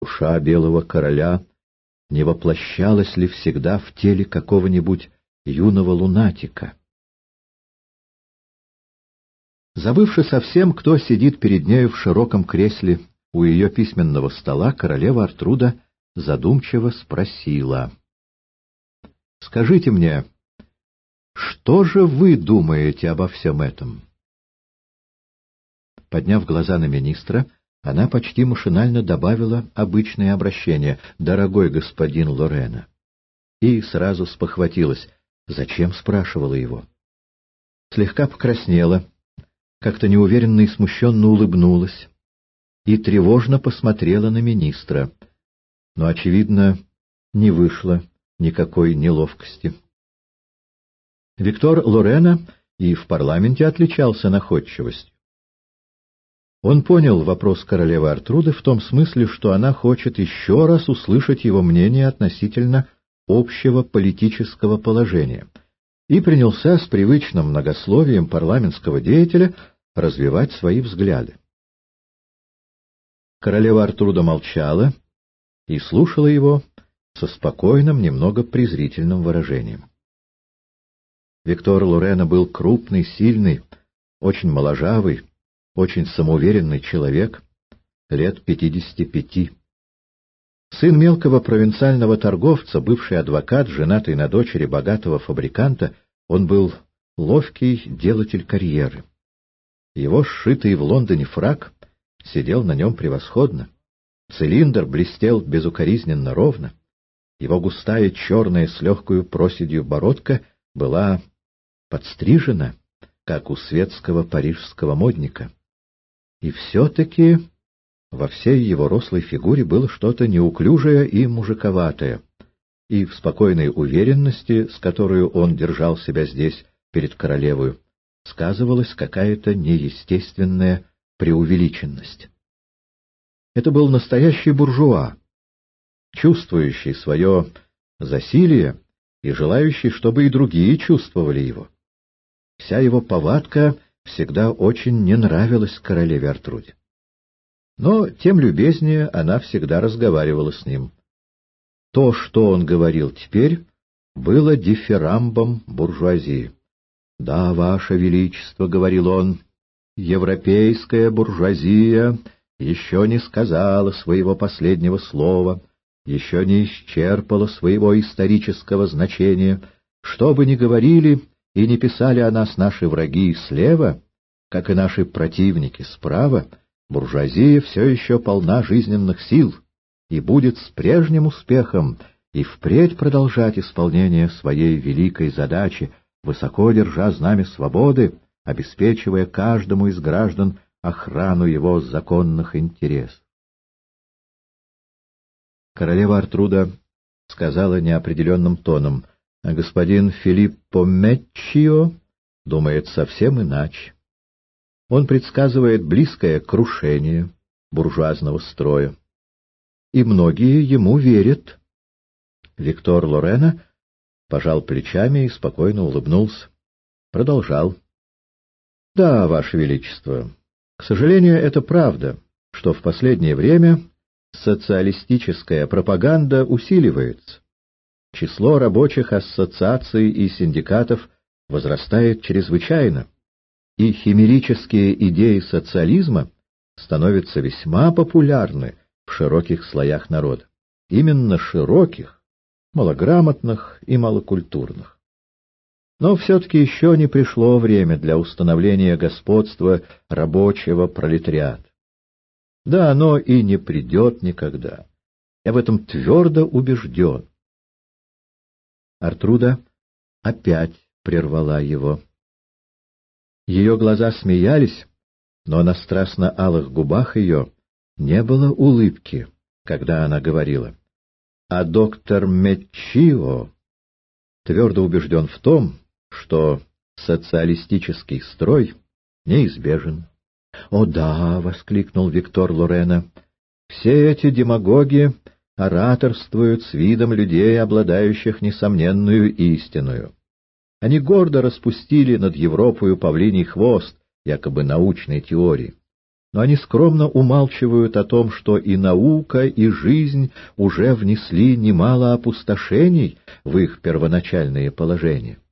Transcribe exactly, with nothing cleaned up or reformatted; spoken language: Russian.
душа белого короля не воплощалась ли всегда в теле какого-нибудь юного лунатика? Забывши совсем, кто сидит перед нею в широком кресле у ее письменного стола, королева Артруда задумчиво спросила: — Скажите мне, что же вы думаете обо всем этом? Подняв глаза на министра, она почти машинально добавила обычное обращение: «Дорогой господин Лорена». И сразу спохватилась: зачем спрашивала его? Слегка покраснела, как-то неуверенно и смущенно улыбнулась и тревожно посмотрела на министра. Но, очевидно, не вышло никакой неловкости. Виктор Лорена и в парламенте отличался находчивостью. Он понял вопрос королевы Артруды в том смысле, что она хочет еще раз услышать его мнение относительно общего политического положения, и принялся с привычным многословием парламентского деятеля развивать свои взгляды. Королева Артруда молчала и слушала его со спокойным, немного презрительным выражением. Виктор Лорена был крупный, сильный, очень моложавый, очень самоуверенный человек, лет пятидесяти пяти. Сын мелкого провинциального торговца, бывший адвокат, женатый на дочери богатого фабриканта, он был ловкий делатель карьеры. Его сшитый в Лондоне фрак сидел на нем превосходно. Цилиндр блестел безукоризненно ровно. Его густая черная с легкою проседью бородка была подстрижена, как у светского парижского модника. И все-таки во всей его рослой фигуре было что-то неуклюжее и мужиковатое, и в спокойной уверенности, с которой он держал себя здесь перед королевою, сказывалась какая-то неестественная преувеличенность. Это был настоящий буржуа, чувствующий свое засилие и желающий, чтобы и другие чувствовали его. Вся его повадка всегда очень не нравилась королеве Артруде. Но тем любезнее она всегда разговаривала с ним. То, что он говорил теперь, было дифирамбом буржуазии. «Да, Ваше Величество, — говорил он, — европейская буржуазия еще не сказала своего последнего слова, еще не исчерпала своего исторического значения. Что бы ни говорили и не писали о нас наши враги слева, как и наши противники справа, буржуазия все еще полна жизненных сил и будет с прежним успехом и впредь продолжать исполнение своей великой задачи, высоко держа знамя свободы, обеспечивая каждому из граждан охрану его законных интересов». Королева Артруда сказала неопределенным тоном: «Господин Филиппо Меччио думает совсем иначе. Он предсказывает близкое крушение буржуазного строя. И многие ему верят». Виктор Лорена пожал плечами и спокойно улыбнулся. Продолжал: «Да, Ваше Величество, к сожалению, это правда, что в последнее время социалистическая пропаганда усиливается. Число рабочих ассоциаций и синдикатов возрастает чрезвычайно, и химерические идеи социализма становятся весьма популярны в широких слоях народа. Именно широких, малограмотных и малокультурных. Но все-таки еще не пришло время для установления господства рабочего пролетариата. Да, оно и не придет никогда. Я в этом твердо убежден». Артруда опять прервала его. Ее глаза смеялись, но на страстно-алых губах ее не было улыбки, когда она говорила: «А доктор Меччио твердо убежден в том, что социалистический строй неизбежен». «О да!» — воскликнул Виктор Лорена. «Все эти демагоги ораторствуют с видом людей, обладающих несомненную истиною. Они гордо распустили над Европою павлиний хвост, якобы научной теории. но они скромно умалчивают о том, что и наука, и жизнь уже внесли немало опустошений в их первоначальные положения.